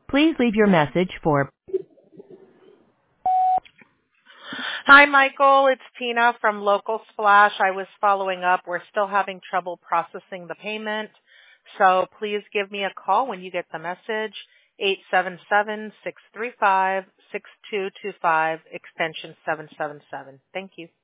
Please leave your message for... Hi, Michael. It's Tina from Local Splash. I was following up. We're still having trouble processing the payment, so please give me a call when you get the message, 877-635-6225, extension 777. Thank you.